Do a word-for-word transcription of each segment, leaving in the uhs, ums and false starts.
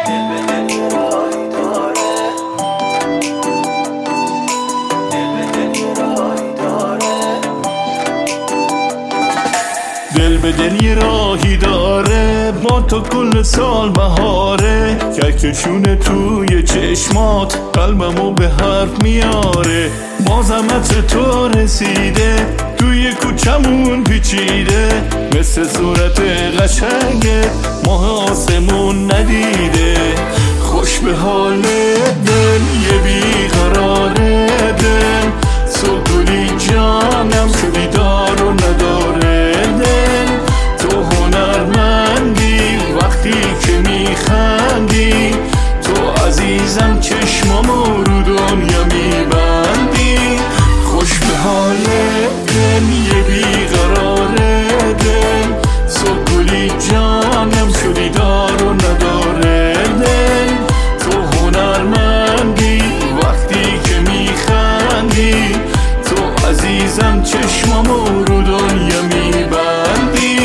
دل به دل یه راهی داره، با تو کل سال بهاره. کهکشونه توی چشمات قلبمو به حرف میاره. بازم عطر تو رسیده، توی کوچمون پیچیده. مثل صورت قشنگت ماه آسمون ندیده. خوش به حال دل یه بیقراره دل. سکولی جانم شدی دار و نداره دل. تو هنرمندی وقتی که میخندی. تو عزیزم چشمامو رو دنیا میبندی. خوش به حال دل یه بیقراره دل. سکولی جانم شدی دار و نداره دل. تو هنرمندی وقتی که میخندی. تو عزیزم چشمامو رو دنیا میبندی.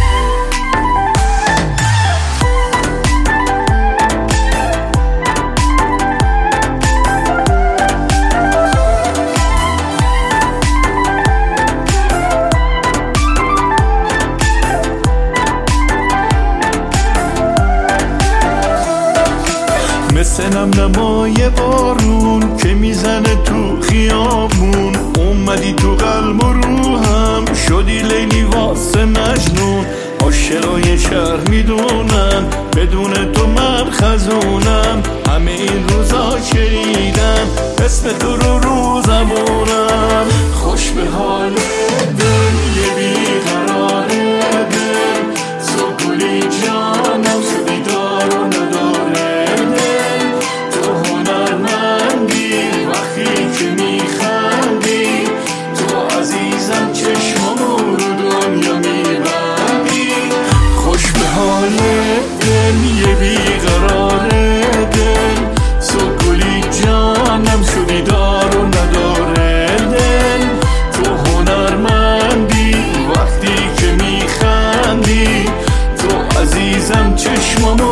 مثل نم نمای بارون که میزنه تو خیابون. اومدی تو قلب و روحم شدی لیلی واسه مجنون. عاشقای شهر میدونن بدون تو من خزونم. همه این روزا شنیدم اسم تو رو رو زبونم. خوش به حال دل یه بیقراره دل. سکولی جانم شدی دار و نداره دل. تو هنرمندی وقتی که میخندی. تو عزیزم چشمامو رو دنیا میبندی. خوش به حال دل یه بیقراره دل. سکولی جانم شدی دار و نداره دل. تو هنرمندی وقتی که میخندی. تو عزیزم چشمامو